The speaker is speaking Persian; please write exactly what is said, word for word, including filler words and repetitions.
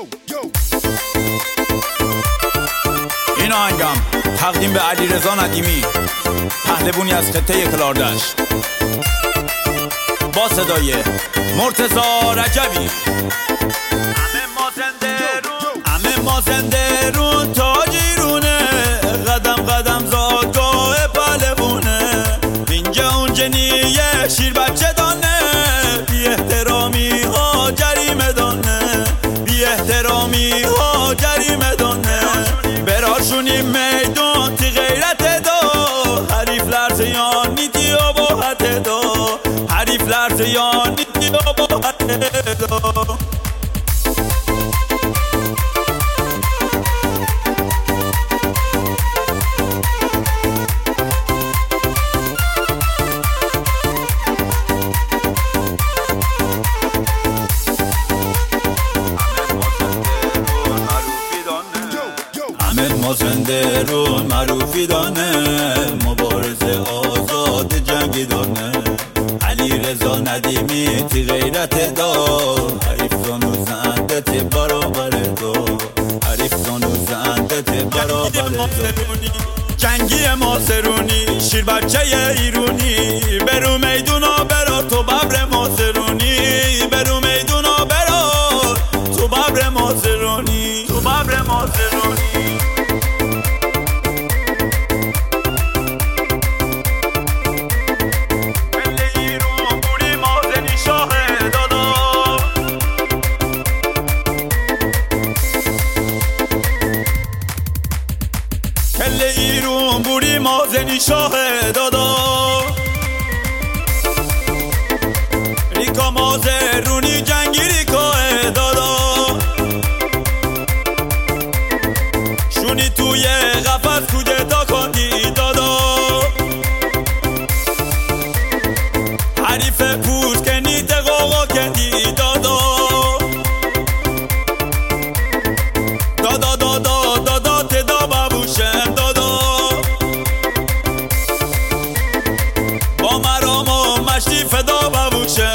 این آهنگم تقدیم به علیرضا ندیمی، پهلوانی از خطه کلاردشت، با صدای مرتضی رجبی. همه ما زنده رون، همه ما زنده رون، تاجیرونه، قدم قدم زادگاه پهلوونه، اینجا اونجا نیه شیر بچه دانه، بی احترامی ها جریمه دانه، بی احترامی ها جریمه دانه. براشونی میدون تی غیرت دا، حریف لرزه یا نیتی و باحت دا، حریف لرزه یا نیتی و باحت دا. ما زنده رو معروفی دانه، مبارزه آزاد جنگی دانه، علیرضا ندیمی تی غیرت دا، حریف زانو زنده تی برابر دا، حریف زانو زنده تی برابر دا. جنگی ماسرونی، شیر بچه ایرونی، برو میدونا برا تو ببر ماسرونی، برو میدونا برا تو ببر ماسرونی، تو ببر ماسرونی. کل ایرون بوری مازنی شاه دادا، ریکا مازرونی جنگی ریکا دادا، شونی توی قفص کودتا کندی دادا، حریف پوست کنی تقاقا کندی دادا، دادا دادا دادا تدا ببوشم دادا، با مرام و مشتی فدا ببوشم